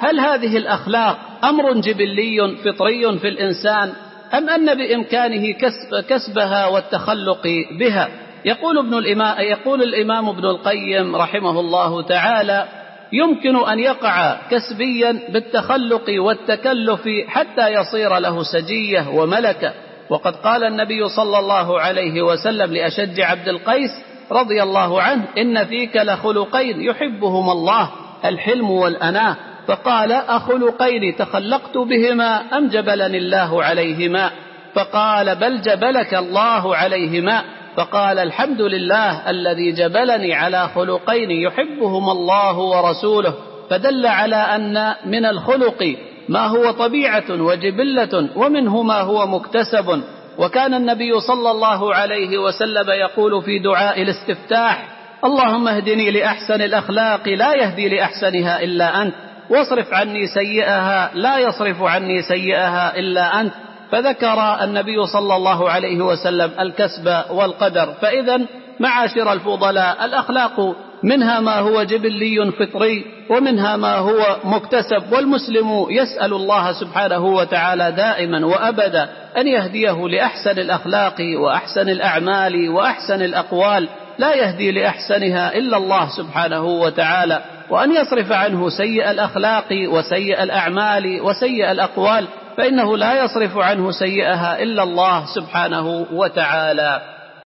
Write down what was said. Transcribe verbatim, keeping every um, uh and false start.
هل هذه الأخلاق أمر جبلي فطري في الإنسان أم أن بإمكانه كسب كسبها والتخلق بها؟ يقول, ابن الإمام يقول الإمام ابن القيم رحمه الله تعالى: يمكن أن يقع كسبيا بالتخلق والتكلف حتى يصير له سجية وملكة. وقد قال النبي صلى الله عليه وسلم لأشج عبد القيس رضي الله عنه: إن فيك لخلقين يحبهما الله، الحلم والأناة. فقال: أخلقين تخلقت بهما أم جبلني الله عليهما؟ فقال: بل جبلك الله عليهما. فقال: الحمد لله الذي جبلني على خلقين يحبهما الله ورسوله. فدل على أن من الخلق ما هو طبيعة وجبلة، ومنه ما هو مكتسب. وكان النبي صلى الله عليه وسلم يقول في دعاء الاستفتاح: اللهم اهدني لأحسن الأخلاق لا يهدي لأحسنها إلا أنت، واصرف عني سيئها لا يصرف عني سيئها إلا أنت. فذكر النبي صلى الله عليه وسلم الكسب والقدر. فإذا معاشر الفضلاء، الأخلاق منها ما هو جبلي فطري ومنها ما هو مكتسب، والمسلم يسأل الله سبحانه وتعالى دائما وأبدا أن يهديه لأحسن الأخلاق وأحسن الأعمال وأحسن الأقوال، لا يهدي لأحسنها إلا الله سبحانه وتعالى، وأن يصرف عنه سيء الأخلاق وسيء الأعمال وسيء الأقوال، فإنه لا يصرف عنه سيئها إلا الله سبحانه وتعالى.